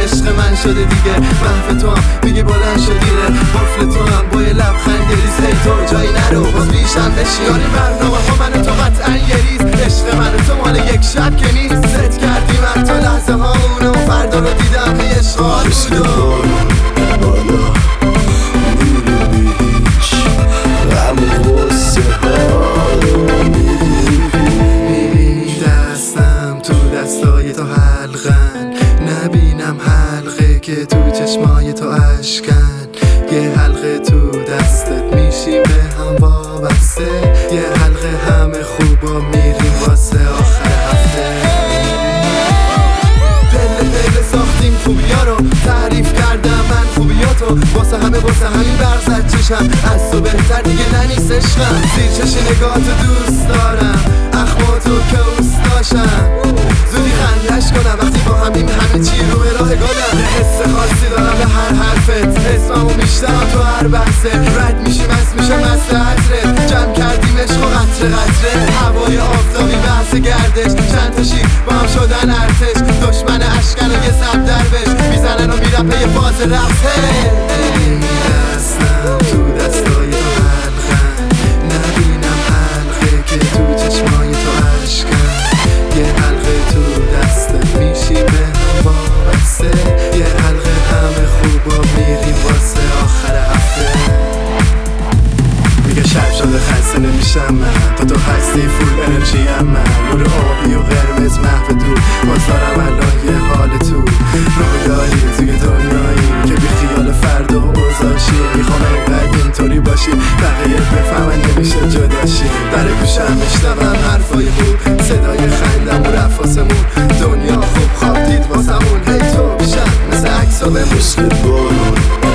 عشق من شده دیگه. محو تو هم میگه بلند شدی ره، قفل تو هم با یه لبخند گریز. هی تو جایی نرو باز بیشم بشی، یاری برنامه ها من تو قطعا یه ریز. عشق من تو مال یک شب که نیست، ست کردی من تا لحظه ها اونو فردا رو دیدم. هی عشق ها بود و بالا میری بیش غم و غصه ها رو میبینی دستم تو دستای تو حلقن، نبینم حلقه که تو چشمای تو اشکن. یه حلقه تو دستت میشیم به هم وابسته، یه حلقه همه خوبا میریم واسه آخر هفته. دل ساختیم خوبیا رو، تعریف کردم من خوبیاتو، واسه همین برزد چشم، از تو بهتر دیگه ننیست عشقم. زیر چش نگاهتو دوست دارم، اخماتو که اوستاشم، زودی خندش کنم وقتی با همین همه چی رو به راه گلم. حس خاصی دارم به هر حرفت، اسممو میشتم تو هر بحثه، رد میشیم از میشم مست عطره، جمع کردیم عشق و قطره قطره. هوای آفتابی بحث گردش، چند تا شیر با هم شدن ارتش، دشمن اشکن و یه سب دربش میزنن و میرم پی فاز رفته. دستم تو دستای تو حلقن، نبینم حلقه که تو چشمای تو اشکن. یه حلقه تو دستت میشی به هم وابسته، یه حلقه همه خوبا میریم واسه آخر هفته. میگه شب شده خسته نمیشم من، تا تو هستی فول انرژی هم من، نور آبی و قرمز محو دور، باز دارم الان یه حال تو رویایی توی دنیایی که بی خیال فردا و اوضاعشی. میخوام اینقدر اینطوری باشی بقیه بفهمن نمیشه جداشی. در گوشم میشنوم حرفای خوب، صدای خندم و رفاسمون، دنیا خوب خواب دید واسمون. هی تو بیشم مثل عکس و بمون. عشق بارون